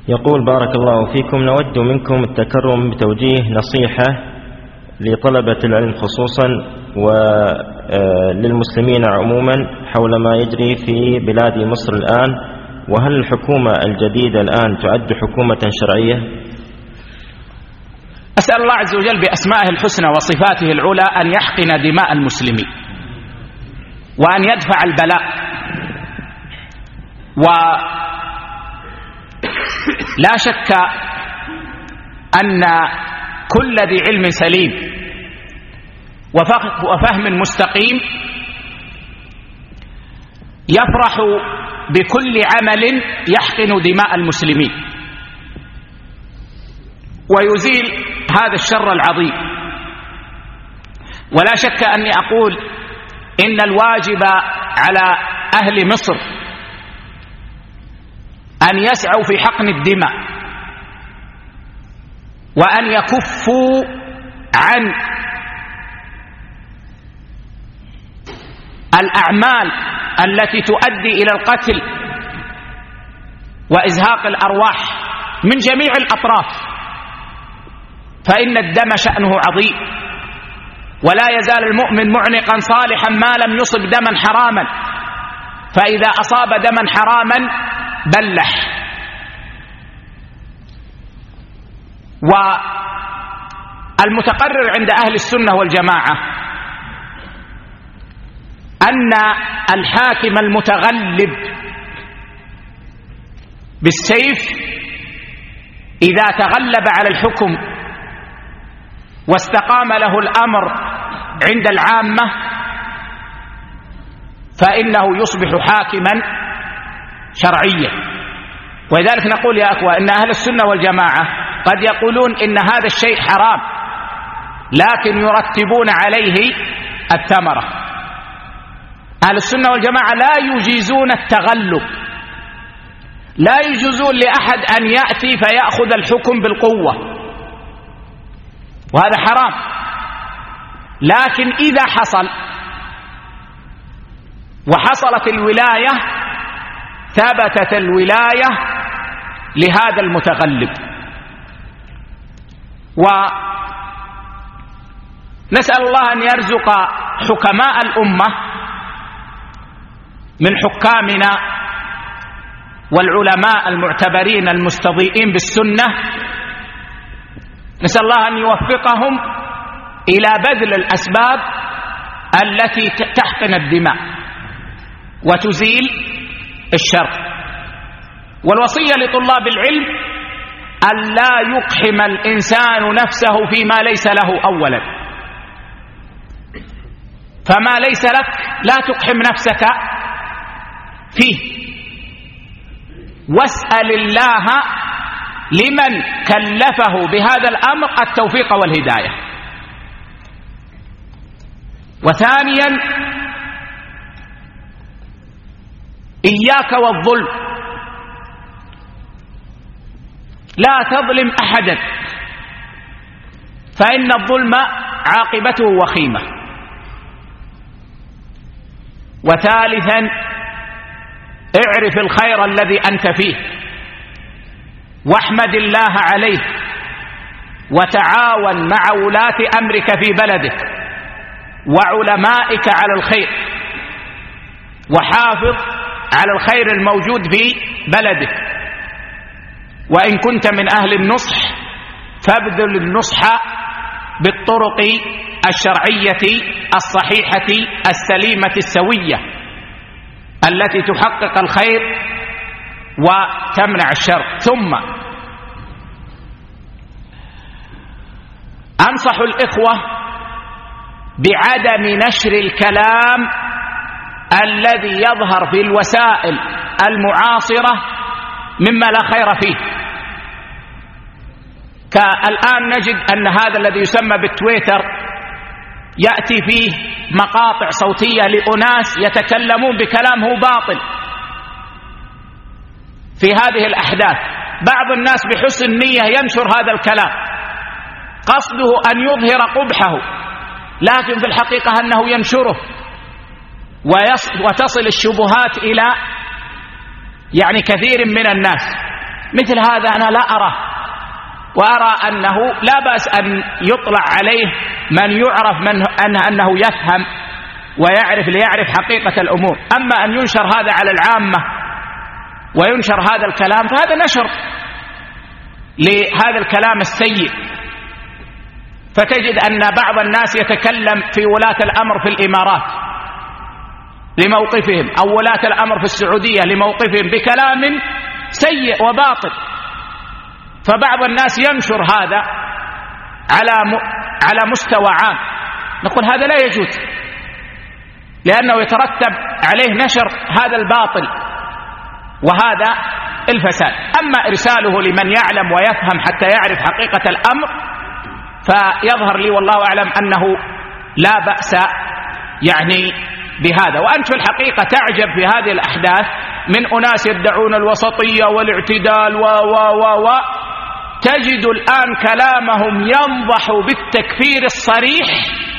يقول: بارك الله فيكم، نود منكم التكرم بتوجيه نصيحة لطلبة العلم خصوصا وللمسلمين عموما حول ما يجري في بلاد مصر الآن، وهل الحكومة الجديدة الآن تعد حكومة شرعية؟ أسأل الله عز وجل بأسمائه الحسنى وصفاته العلى أن يحقن دماء المسلمين وأن يدفع البلاء. ولا شك أن كل ذي علم سليم وفهم مستقيم يفرح بكل عمل يحقن دماء المسلمين ويزيل هذا الشر العظيم. ولا شك أني أقول إن الواجب على أهل مصر أن يسعوا في حقن الدماء وأن يكفوا عن الأعمال التي تؤدي إلى القتل وإزهاق الأرواح من جميع الأطراف، فإن الدم شأنه عظيم، ولا يزال المؤمن معنقا صالحا ما لم يصب دما حراما، فإذا أصاب دما حراما بلح. والمتقرر عند أهل السنة والجماعة أن الحاكم المتغلب بالسيف إذا تغلب على الحكم واستقام له الأمر عند العامة فإنه يصبح حاكما شرعيا. ولذلك نقول يا أخوة إن أهل السنة والجماعة قد يقولون إن هذا الشيء حرام لكن يرتبون عليه الثمرة. أهل السنة والجماعة لا يجيزون التغلب، لا يجوزون لأحد أن يأتي فيأخذ الحكم بالقوة، وهذا حرام. لكن إذا حصل وحصلت الولاية ثبتت الولاية لهذا المتغلب. ونسأل الله أن يرزق حكماء الأمة من حكامنا والعلماء المعتبرين المستضيئين بالسنة، نسأل الله أن يوفقهم إلى بذل الأسباب التي تحقن الدماء وتزيل الشر. والوصية لطلاب العلم أن لا يقحم الإنسان نفسه فيما ليس له أولا، فما ليس لك لا تقحم نفسك فيه، واسأل الله لمن كلفه بهذا الأمر التوفيق والهداية. وثانيا إياك والظلم، لا تظلم أحدا فإن الظلم عاقبته وخيمة. وثالثا اعرف الخير الذي أنت فيه واحمد الله عليه، وتعاون مع ولاة أمرك في بلدك وعلمائك على الخير، وحافظ على الخير الموجود في بلدك. وإن كنت من أهل النصح فابذل النصح بالطرق الشرعية الصحيحة السليمة السوية التي تحقق الخير وتمنع الشر. ثم أنصح الإخوة بعدم نشر الكلام الذي يظهر في الوسائل المعاصرة مما لا خير فيه. كالآن نجد أن هذا الذي يسمى بالتويتر يأتي فيه مقاطع صوتية لأناس يتكلمون بكلام هو باطل في هذه الأحداث. بعض الناس بحسن نية ينشر هذا الكلام قصده أن يظهر قبحه، لكن في الحقيقة أنه ينشره وتصل الشبهات إلى كثير من الناس. مثل هذا أنا لا أراه، وأرى أنه لا بأس أن يطلع عليه من يعرف أنه يفهم ويعرف ليعرف حقيقة الأمور. أما أن ينشر هذا على العامة وينشر هذا الكلام فهذا نشر لهذا الكلام السيء. فتجد أن بعض الناس يتكلم في ولاة الأمر في الإمارات لموقفهم، أو ولاة الأمر في السعودية لموقفهم، بكلام سيء وباطل. فبعض الناس ينشر هذا على مستوى عام، نقول هذا لا يجوز، لأنه يترتب عليه نشر هذا الباطل وهذا الفساد. أما إرساله لمن يعلم ويفهم حتى يعرف حقيقة الأمر فيظهر لي والله أعلم أنه لا بأس يعني بهذا. وأنت في الحقيقة تعجب في هذه الأحداث من أناس يدعون الوسطية والاعتدال و تجد الآن كلامهم ينضح بالتكفير الصريح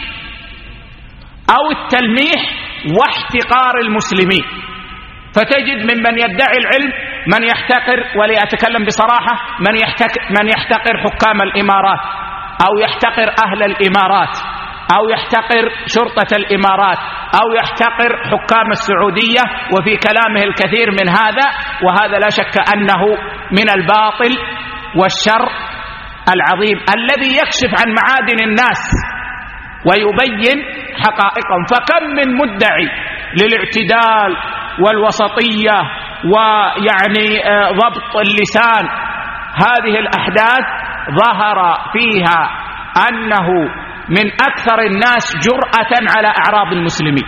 أو التلميح واحتقار المسلمين. فتجد ممن يدعي العلم من يحتقر، وليتكلم بصراحة، من يحتقر حكام الإمارات، أو يحتقر أهل الإمارات، أو يحتقر شرطة الإمارات، أو يحتقر حكام السعودية، وفي كلامه الكثير من هذا. وهذا لا شك أنه من الباطل والشر العظيم الذي يكشف عن معادن الناس ويبين حقائقهم. فكم من مدعي للاعتدال والوسطية ويعني ضبط اللسان، هذه الأحداث ظهر فيها أنه من أكثر الناس جرأة على أعراض المسلمين.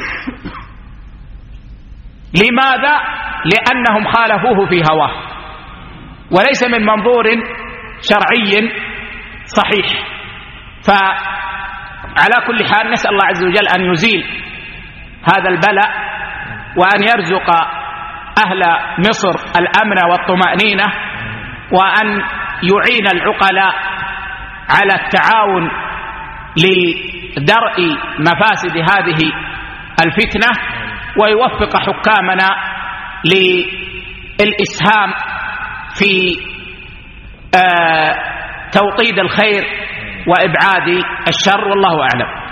لماذا؟ لأنهم خالفوه في هواه وليس من منظور شرعي صحيح. فعلى كل حال نسأل الله عز وجل أن يزيل هذا البلاء، وأن يرزق أهل مصر الأمن والطمأنينة، وأن يعين العقلاء على التعاون لدرء مفاسد هذه الفتنة، ويوفق حكامنا للإسهام في توطيد الخير وإبعاد الشر، والله أعلم.